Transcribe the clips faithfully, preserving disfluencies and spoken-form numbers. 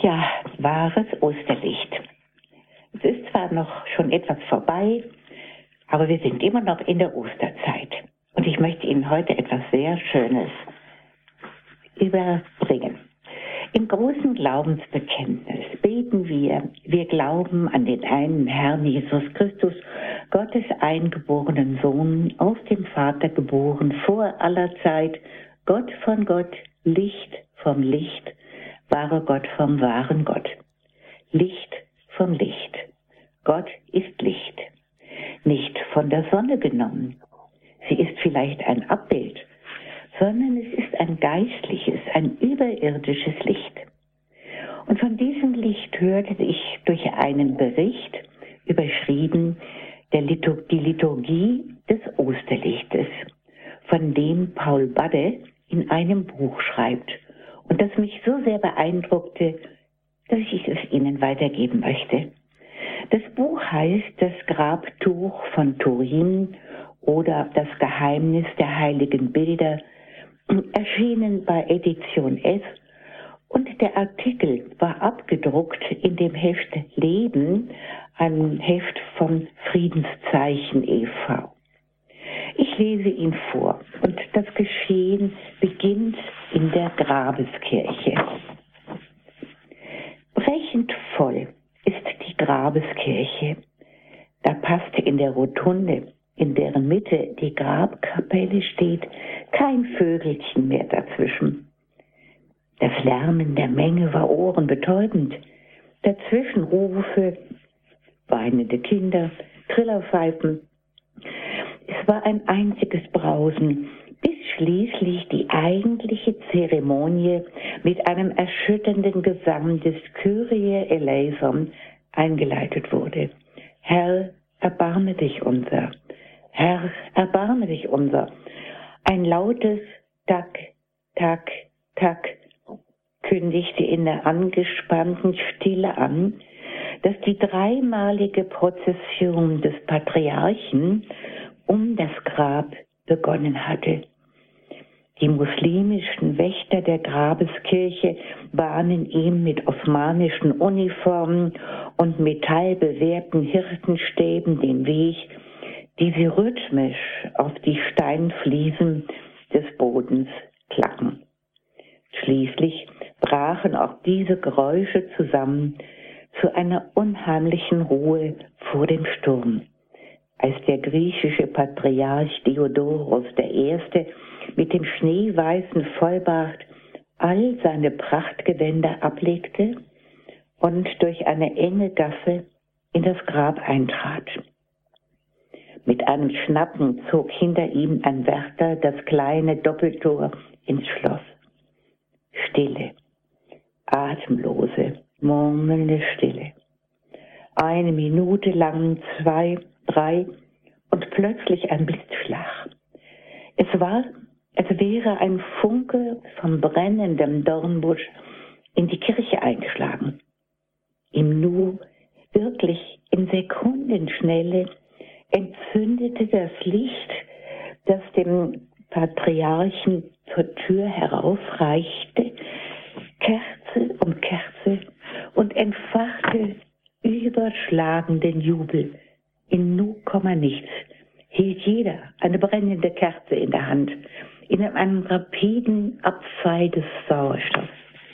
Ja, wahres Osterlicht. Es ist zwar noch schon etwas vorbei, aber wir sind immer noch in der Osterzeit. Und ich möchte Ihnen heute etwas sehr Schönes überbringen. Im großen Glaubensbekenntnis beten wir, wir glauben an den einen Herrn Jesus Christus, Gottes eingeborenen Sohn, aus dem Vater geboren, vor aller Zeit, Gott von Gott, Licht vom Licht, wahrer Gott vom wahren Gott. Licht vom Licht. Gott ist Licht. Nicht von der Sonne genommen. Sie ist vielleicht ein Abbild, sondern es ist ein geistliches, ein überirdisches Licht. Und von diesem Licht hörte ich durch einen Bericht, überschrieben, der Litur- die Liturgie des Osterlichtes, von dem Paul Badde in einem Buch schreibt und das mich so sehr beeindruckte, dass ich es Ihnen weitergeben möchte. Das Buch heißt Das Grabtuch von Turin oder Das Geheimnis der heiligen Bilder, erschienen bei Edition S, und der Artikel war abgedruckt in dem Heft Leben, einem Heft von Friedenszeichen e V Ich lese ihn vor und das Geschehen beginnt in der Grabeskirche. Brechend voll ist die Grabeskirche. Da passt in der Rotunde, in deren Mitte die Grabkapelle steht, kein Vögelchen mehr dazwischen. Das Lärmen der Menge war ohrenbetäubend. Dazwischen Rufe, weinende Kinder, Trillerpfeifen. Es war ein einziges Brausen, bis schließlich die eigentliche Zeremonie mit einem erschütternden Gesang des Kyrie eleison eingeleitet wurde. Herr, erbarme dich unser. Herr, erbarme dich unser. Ein lautes Tak, Tak, Tak kündigte in der angespannten Stille an, dass die dreimalige Prozession des Patriarchen um das Grab begonnen hatte. Die muslimischen Wächter der Grabeskirche bahnen ihm mit osmanischen Uniformen und metallbewehrten Hirtenstäben den Weg, die sie rhythmisch auf die Steinfliesen des Bodens klacken. Schließlich brachen auch diese Geräusche zusammen zu einer unheimlichen Ruhe vor dem Sturm, als der griechische Patriarch Diodorus der Erste mit dem schneeweißen Vollbart all seine Prachtgewänder ablegte und durch eine enge Gasse in das Grab eintrat. Mit einem Schnappen zog hinter ihm ein Wärter das kleine Doppeltor ins Schloss. Stille, atemlose, murmelnde Stille. Eine Minute lang, zwei, drei und plötzlich ein Blitzschlag. Es war, als wäre ein Funke vom brennenden Dornbusch in die Kirche eingeschlagen. Im Nu, wirklich in Sekundenschnelle, entzündete das Licht, das dem Patriarchen zur Tür heraufreichte, Kerze um Kerze und entfachte überschlagenden Jubel. In Nu, nichts hielt jeder eine brennende Kerze in der Hand, in einem rapiden Abfall des Sauerstoffs.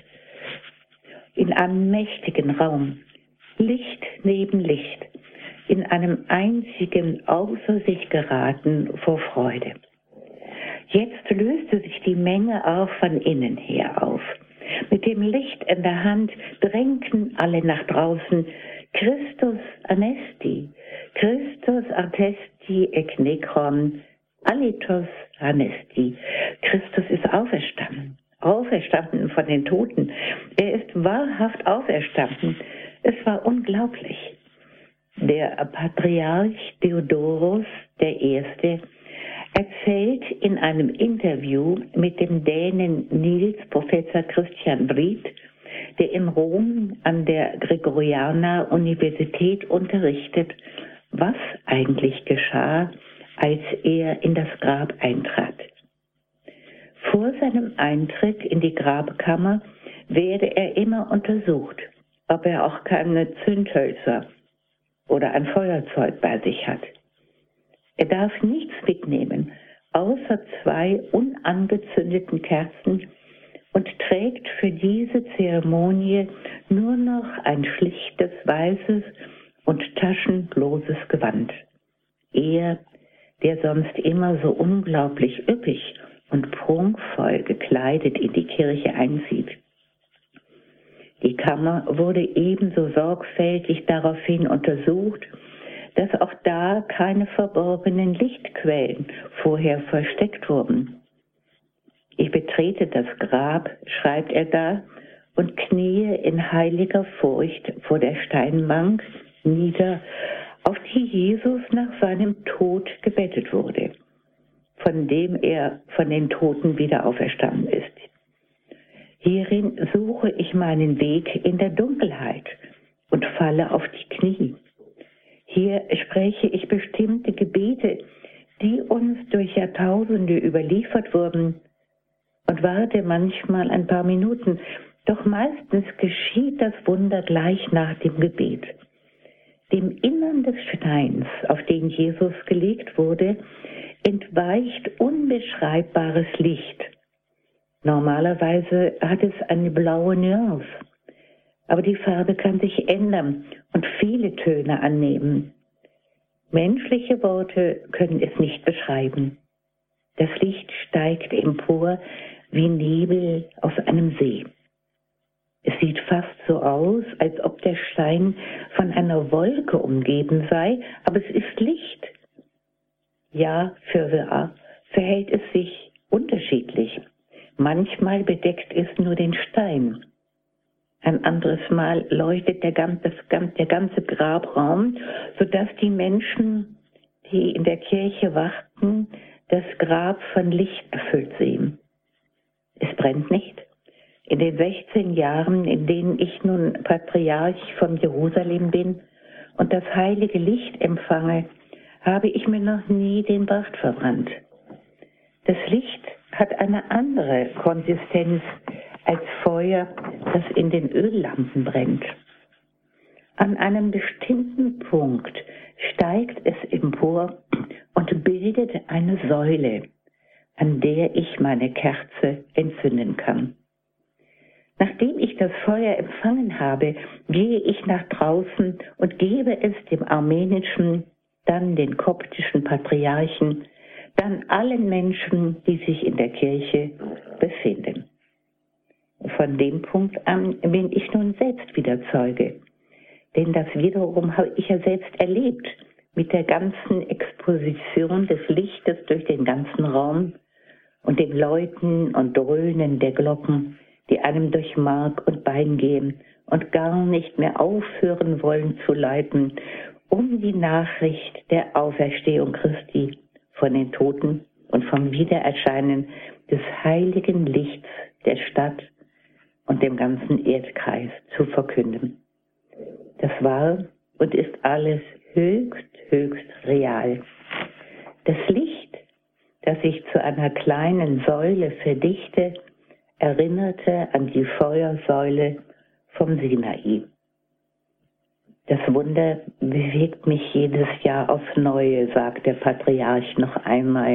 In einem mächtigen Raum, Licht neben Licht, in einem einzigen außer sich geraten vor Freude. Jetzt löste sich die Menge auch von innen her auf. Mit dem Licht in der Hand drängten alle nach draußen. Christus anesti, Christus attesti ec necron, alitos anesti. Christus ist auferstanden, auferstanden von den Toten. Er ist wahrhaft auferstanden. Es war unglaublich. Der Patriarch Diodorus der Erste erzählt in einem Interview mit dem Dänen Niels Professor Christian Bried, der in Rom an der Gregorianer Universität unterrichtet, was eigentlich geschah, als er in das Grab eintrat. Vor seinem Eintritt in die Grabkammer werde er immer untersucht, ob er auch keine Zündhölzer oder ein Feuerzeug bei sich hat. Er darf nichts mitnehmen, außer zwei unangezündeten Kerzen, und trägt für diese Zeremonie nur noch ein schlichtes, weißes und taschenloses Gewand. Er, der sonst immer so unglaublich üppig und prunkvoll gekleidet in die Kirche einzieht. Die Kammer wurde ebenso sorgfältig daraufhin untersucht, dass auch da keine verborgenen Lichtquellen vorher versteckt wurden. Ich betrete das Grab, schreibt er da, und kniee in heiliger Furcht vor der Steinbank nieder, auf die Jesus nach seinem Tod gebettet wurde, von dem er von den Toten wieder auferstanden ist. Hierin suche ich meinen Weg in der Dunkelheit und falle auf die Knie. Hier spreche ich bestimmte Gebete, die uns durch Jahrtausende überliefert wurden, und warte manchmal ein paar Minuten, doch meistens geschieht das Wunder gleich nach dem Gebet. Dem Innern des Steins, auf den Jesus gelegt wurde, entweicht unbeschreibbares Licht. Normalerweise hat es eine blaue Nuance, aber die Farbe kann sich ändern und viele Töne annehmen. Menschliche Worte können es nicht beschreiben. Das Licht steigt empor wie Nebel aus einem See. Es sieht fast so aus, als ob der Stein von einer Wolke umgeben sei, aber es ist Licht. Ja, fürwahr verhält es sich unterschiedlich. Manchmal bedeckt es nur den Stein. Ein anderes Mal leuchtet der ganze, der ganze Grabraum, sodass die Menschen, die in der Kirche warten, das Grab von Licht erfüllt sehen. Es brennt nicht. In den sechzehn Jahren, in denen ich nun Patriarch von Jerusalem bin und das heilige Licht empfange, habe ich mir noch nie den Bart verbrannt. Das Licht hat eine andere Konsistenz als Feuer, das in den Öllampen brennt. An einem bestimmten Punkt steigt es empor und bildet eine Säule, an der ich meine Kerze entzünden kann. Nachdem ich das Feuer empfangen habe, gehe ich nach draußen und gebe es dem armenischen, dann den koptischen Patriarchen, dann allen Menschen, die sich in der Kirche befinden. Von dem Punkt an bin ich nun selbst wieder Zeuge, denn das wiederum habe ich ja selbst erlebt, mit der ganzen Exposition des Lichtes durch den ganzen Raum und dem Läuten und Dröhnen der Glocken, die einem durch Mark und Bein gehen und gar nicht mehr aufhören wollen zu läuten, um die Nachricht der Auferstehung Christi von den Toten und vom Wiedererscheinen des heiligen Lichts der Stadt und dem ganzen Erdkreis zu verkünden. Das war und ist alles höchst, höchst real. Das Licht, das sich zu einer kleinen Säule verdichte, erinnerte an die Feuersäule vom Sinai. Das Wunder bewegt mich jedes Jahr aufs Neue, sagt der Patriarch noch einmal.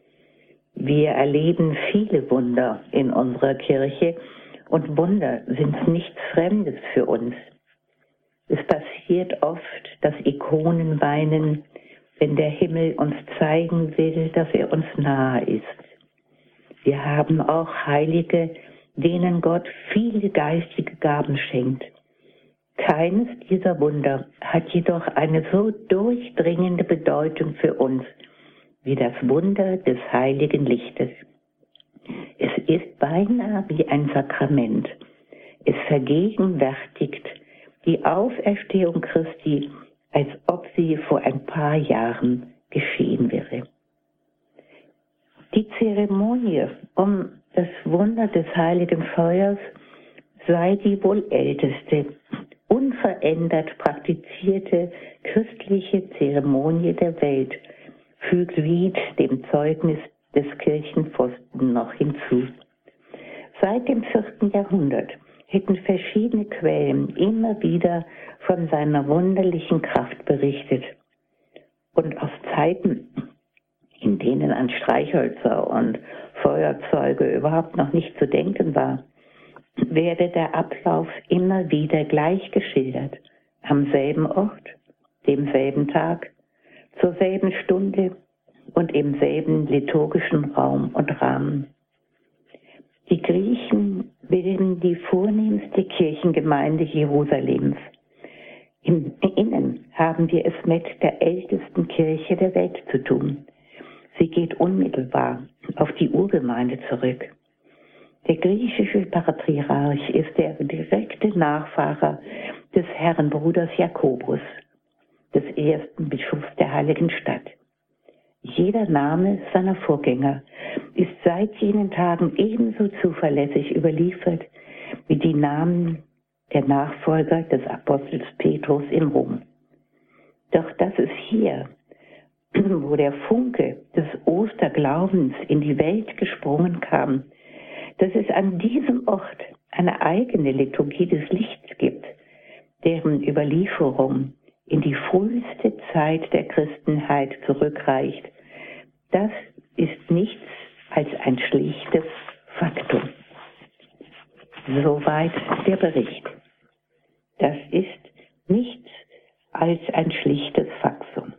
Wir erleben viele Wunder in unserer Kirche und Wunder sind nichts Fremdes für uns. Es passiert oft, dass Ikonen weinen, wenn der Himmel uns zeigen will, dass er uns nahe ist. Wir haben auch Heilige, denen Gott viele geistige Gaben schenkt. Keines dieser Wunder hat jedoch eine so durchdringende Bedeutung für uns wie das Wunder des heiligen Lichtes. Es ist beinahe wie ein Sakrament. Es vergegenwärtigt die Auferstehung Christi, als ob sie vor ein paar Jahren geschehen wäre. Die Zeremonie um das Wunder des heiligen Feuers sei die wohl älteste, unverändert praktizierte christliche Zeremonie der Welt, fügt Wied dem Zeugnis des Kirchenfürsten noch hinzu. Seit dem vierten Jahrhundert hätten verschiedene Quellen immer wieder von seiner wunderlichen Kraft berichtet. Und aus Zeiten, in denen an Streichhölzer und Feuerzeuge überhaupt noch nicht zu denken war, werde der Ablauf immer wieder gleich geschildert, am selben Ort, demselben Tag, zur selben Stunde und im selben liturgischen Raum und Rahmen. Die Griechen bilden die vornehmste Kirchengemeinde Jerusalems. Im Innen haben wir es mit der ältesten Kirche der Welt zu tun. Sie geht unmittelbar auf die Urgemeinde zurück. Der griechische Patriarch ist der direkte Nachfahre des Herrenbruders Jakobus, des ersten Bischofs der Heiligen Stadt. Jeder Name seiner Vorgänger ist seit jenen Tagen ebenso zuverlässig überliefert wie die Namen der Nachfolger des Apostels Petrus in Rom. Doch dass es hier, wo der Funke des Osterglaubens in die Welt gesprungen kam, dass es an diesem Ort eine eigene Liturgie des Lichts gibt, deren Überlieferung in die früheste Zeit der Christenheit zurückreicht, das ist nichts als ein schlichtes Faktum. Soweit der Bericht. Das ist nichts als ein schlichtes Faktum.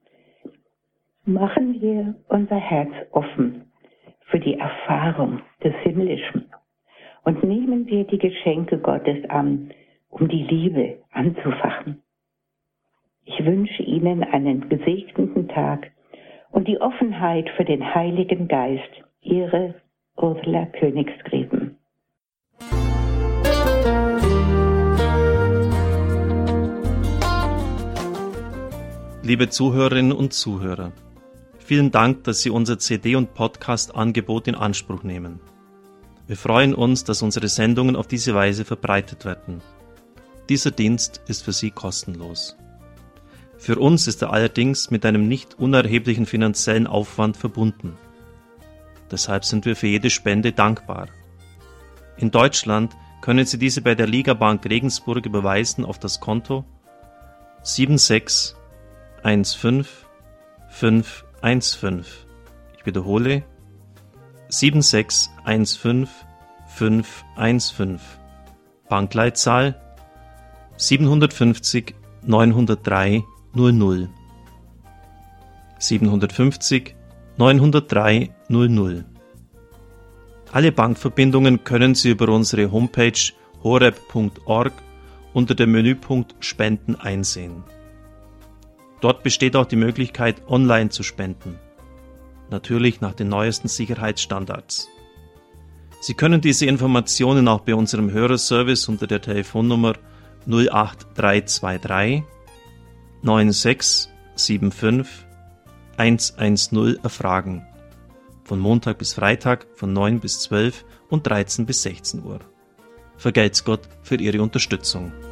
Machen wir unser Herz offen für die Erfahrung des Himmlischen und nehmen wir die Geschenke Gottes an, um die Liebe anzufachen. Ich wünsche Ihnen einen gesegneten Tag und die Offenheit für den Heiligen Geist. Ihre Ursula Königsgräben. Liebe Zuhörerinnen und Zuhörer, vielen Dank, dass Sie unser C D- und Podcast-Angebot in Anspruch nehmen. Wir freuen uns, dass unsere Sendungen auf diese Weise verbreitet werden. Dieser Dienst ist für Sie kostenlos. Für uns ist er allerdings mit einem nicht unerheblichen finanziellen Aufwand verbunden. Deshalb sind wir für jede Spende dankbar. In Deutschland können Sie diese bei der Ligabank Regensburg überweisen auf das Konto sieben sechs eins fünf fünf eins fünf. Ich wiederhole sieben sechs eins fünf fünf eins fünf. Bankleitzahl siebenhundertfünfzig neunhundertdrei null null. siebenhundertfünfzig neunhundertdrei null null. Alle Bankverbindungen können Sie über unsere Homepage horeb punkt org unter dem Menüpunkt Spenden einsehen. Dort besteht auch die Möglichkeit, online zu spenden. Natürlich nach den neuesten Sicherheitsstandards. Sie können diese Informationen auch bei unserem Hörerservice unter der Telefonnummer null acht drei zwei drei neun sechs sieben fünf eins eins null erfragen. Von Montag bis Freitag von neun bis zwölf und dreizehn bis sechzehn Uhr. Vergelt's Gott für Ihre Unterstützung.